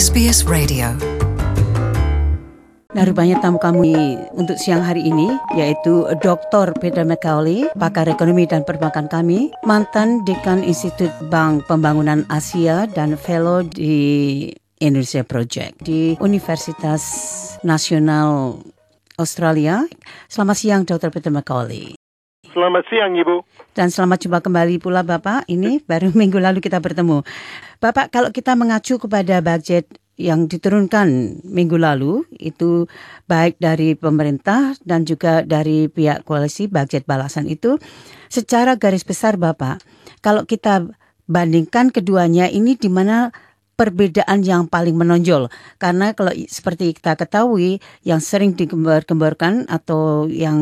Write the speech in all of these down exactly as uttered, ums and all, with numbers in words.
S B S Radio. Nah, rupanya tamu kami untuk siang hari ini yaitu Doktor Peter McCauley, pakar ekonomi dan perbankan kami, mantan Dekan Institut Bank Pembangunan Asia dan Fellow di Indonesia Project di Universitas Nasional Australia. Selamat siang Doktor Peter McCauley. Selamat siang Ibu. Dan selamat jumpa kembali pula Bapak. Ini baru minggu lalu kita bertemu. Bapak, kalau kita mengacu kepada budget yang diturunkan minggu lalu, itu baik dari pemerintah dan juga dari pihak koalisi, budget balasan itu, secara garis besar Bapak, kalau kita bandingkan keduanya, ini di mana perbedaan yang paling menonjol? Karena kalau seperti kita ketahui, yang sering digembar-gemborkan atau yang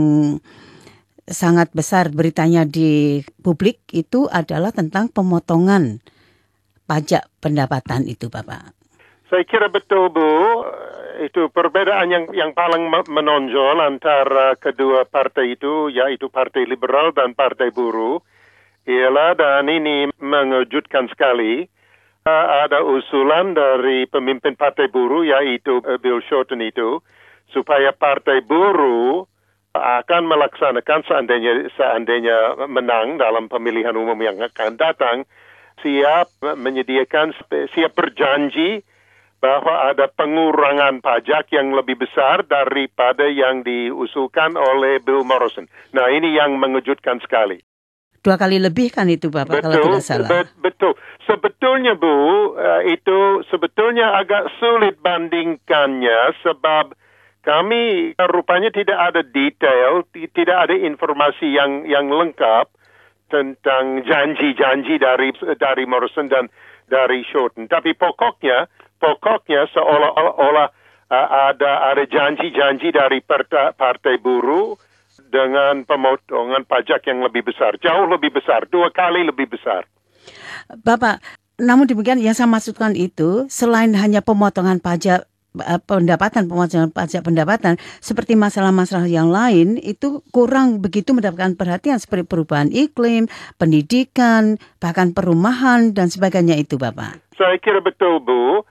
sangat besar beritanya di publik itu adalah tentang pemotongan pajak pendapatan itu Bapak. Saya kira betul Bu, itu perbedaan yang yang paling menonjol antara kedua partai itu, yaitu Partai Liberal dan Partai Buruh, ialah, dan ini mengejutkan sekali, ada usulan dari pemimpin Partai Buruh, yaitu Bill Shorten itu, supaya Partai Buruh akan melaksanakan seandainya, seandainya menang dalam pemilihan umum yang akan datang, siap menyediakan, siap berjanji bahwa ada pengurangan pajak yang lebih besar daripada yang diusulkan oleh Bill Morrison. Nah, ini yang mengejutkan sekali. Dua kali lebih kan itu Bapak, betul, kalau tidak salah. Be- betul. Sebetulnya Bu, uh, itu sebetulnya agak sulit bandingkannya sebab kami rupanya tidak ada detail, t- tidak ada informasi yang yang lengkap tentang janji-janji dari dari Morrison dan dari Shorten. Tapi pokoknya Pokoknya seolah-olah uh, ada ada janji-janji dari partai, partai buruh dengan pemotongan pajak yang lebih besar, jauh lebih besar, dua kali lebih besar. Bapak, namun demikian yang saya maksudkan itu selain hanya pemotongan pajak uh, pendapatan, pemotongan pajak pendapatan, seperti masalah-masalah yang lain itu kurang begitu mendapatkan perhatian seperti perubahan iklim, pendidikan, bahkan perumahan dan sebagainya itu Bapak. Saya kira betul Bu.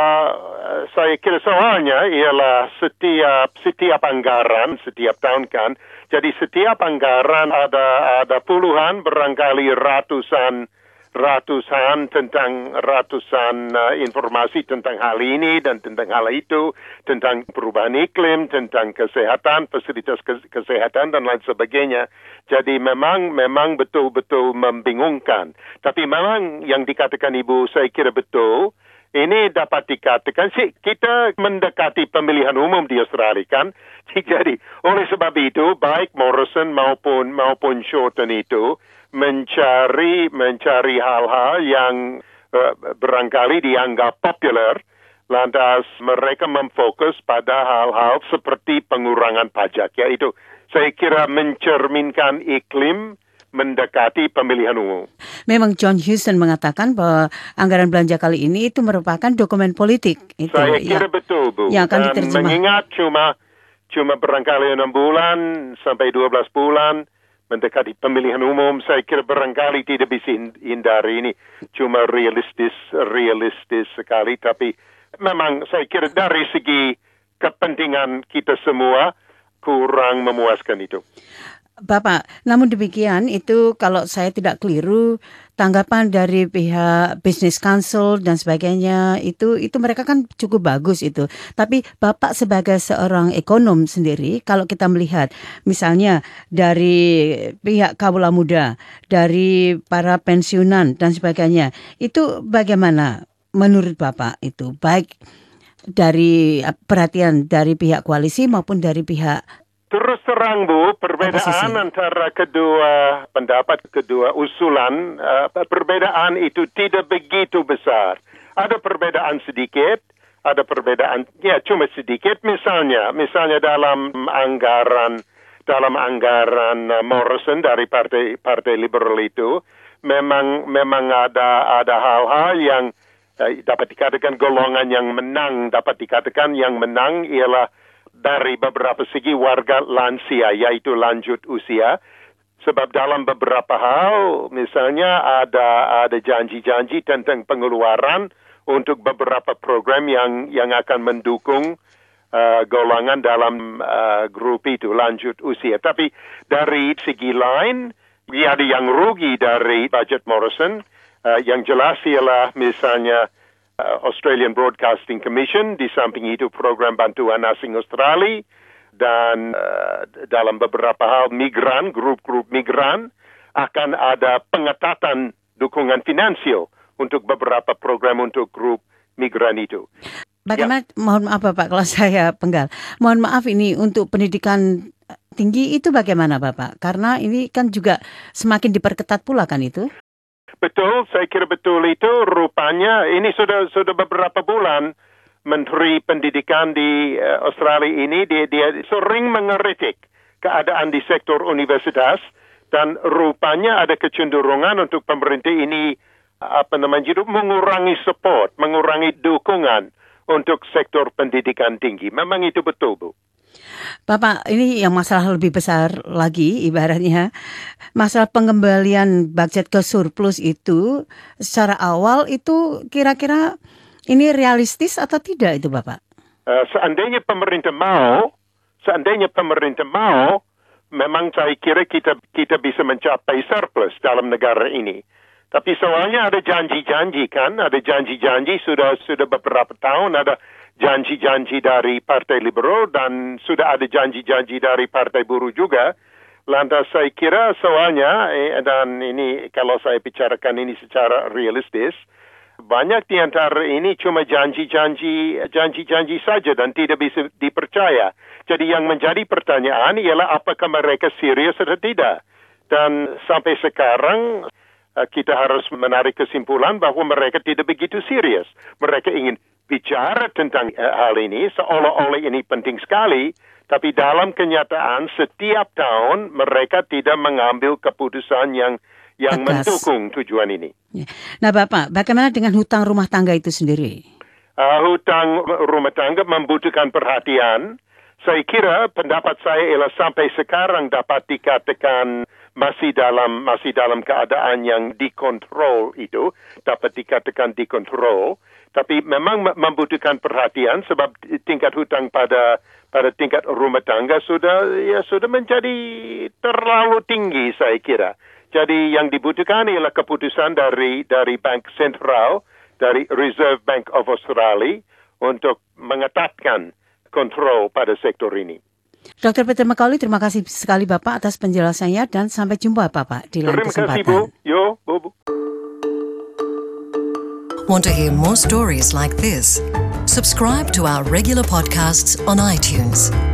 Uh, saya kira soalnya ialah setiap setiap anggaran setiap tahun kan, jadi setiap anggaran ada ada puluhan barangkali ratusan ratusan tentang ratusan uh, informasi tentang hal ini dan tentang hal itu, tentang perubahan iklim, tentang kesehatan, fasilitas kesehatan dan lain sebagainya. Jadi memang memang betul-betul membingungkan. Tapi memang yang dikatakan Ibu saya kira betul. Ini dapat dikatakan sih kita mendekati pemilihan umum di Australia kan. Jadi oleh sebab itu baik Morrison maupun maupun Shorten itu mencari mencari hal-hal yang uh, barangkali dianggap populer, lantas mereka memfokus pada hal-hal seperti pengurangan pajak, yaitu saya kira mencerminkan iklim mendekati pemilihan umum. Memang John Hewson mengatakan bahwa anggaran belanja kali ini itu merupakan dokumen politik. Itu, Saya kira ya, betul Bu. Yang akan Dan diterjemah. mengingat cuma cuma barangkali enam bulan sampai dua belas bulan mendekati pemilihan umum, saya kira barangkali tidak bisa hindari ini. Cuma realistis, realistis sekali. Tapi memang saya kira dari segi kepentingan kita semua kurang memuaskan itu. Bapak, namun demikian itu kalau saya tidak keliru tanggapan dari pihak Business Council dan sebagainya itu itu mereka kan cukup bagus itu. Tapi Bapak sebagai seorang ekonom sendiri kalau kita melihat misalnya dari pihak kaula muda, dari para pensiunan dan sebagainya, itu bagaimana menurut Bapak itu? Baik dari perhatian dari pihak koalisi maupun dari pihak Terus terang Bu, perbedaan oposisi antara kedua pendapat, kedua usulan, uh, perbedaan itu tidak begitu besar. Ada perbedaan sedikit, ada perbedaan, ya cuma sedikit. Misalnya, misalnya dalam anggaran, dalam anggaran uh, Morrison dari partai partai Liberal itu, memang memang ada ada hal-hal yang uh, dapat dikatakan golongan yang menang, dapat dikatakan yang menang ialah dari beberapa segi warga lansia, yaitu lanjut usia. Sebab dalam beberapa hal, misalnya ada ada janji-janji tentang pengeluaran untuk beberapa program yang yang akan mendukung uh, golongan dalam uh, grup itu lanjut usia. Tapi dari segi lain, ya ada yang rugi dari budget Morrison. Uh, yang jelas ialah misalnya uh, Australian Broadcasting Commission, di samping itu program bantuan asing Australia, dan uh, dalam beberapa hal migran, grup-grup migran, akan ada pengetatan dukungan finansial untuk beberapa program untuk grup migran itu. Bagaimana, ya. Mohon maaf Bapak kalau saya penggal. Mohon maaf ini untuk pendidikan tinggi itu bagaimana Bapak? Karena ini kan juga semakin diperketat pula kan itu? Betul, saya kira betul itu. Rupanya ini sudah sudah beberapa bulan Menteri Pendidikan di uh, Australia ini dia, dia sering mengeritik keadaan di sektor universitas. Dan rupanya ada kecenderungan untuk pemerintah ini apa namanya itu mengurangi support, mengurangi dukungan untuk sektor pendidikan tinggi. Memang itu betul, Bu. Bapak, ini yang masalah lebih besar lagi ibaratnya. Masalah pengembalian budget ke surplus itu secara awal itu kira-kira ini realistis atau tidak itu Bapak? Uh, seandainya pemerintah mau, seandainya pemerintah mau, memang saya kira kita kita bisa mencapai surplus dalam negara ini. Tapi soalnya ada janji-janji kan, ada janji-janji sudah sudah beberapa tahun, ada janji-janji dari Partai Liberal dan sudah ada janji-janji dari Partai Buruh juga. Lantas saya kira soalnya, eh, dan ini kalau saya bicarakan ini secara realistis, banyak di antara ini cuma janji-janji janji-janji saja dan tidak bisa dipercaya. Jadi yang menjadi pertanyaan ialah apakah mereka serius atau tidak. Dan sampai sekarang kita harus menarik kesimpulan bahwa mereka tidak begitu serius. Mereka ingin bicara tentang hal ini seolah-olah ini penting sekali, tapi dalam kenyataan setiap tahun mereka tidak mengambil keputusan yang yang Tegas. mendukung tujuan ini. Nah Bapak, bagaimana dengan hutang rumah tangga itu sendiri? Uh, hutang rumah tangga membutuhkan perhatian. Saya kira pendapat saya ialah sampai sekarang dapat dikatakan masih dalam masih dalam keadaan yang dikontrol itu, dapat dikatakan dikontrol. Tapi memang membutuhkan perhatian sebab tingkat hutang pada pada tingkat rumah tangga sudah ya sudah menjadi terlalu tinggi saya kira. Jadi yang dibutuhkan ialah keputusan dari dari Bank Sentral, dari Reserve Bank of Australia untuk mengetatkan kontrol pada sektor ini. Doktor Peter McCauley, terima kasih sekali Bapak atas penjelasannya dan sampai jumpa Bapak di lain kesempatan. Terima kasih Bu. Yo, Bu. bu. Want to hear more stories like this? Subscribe to our regular podcasts on iTunes.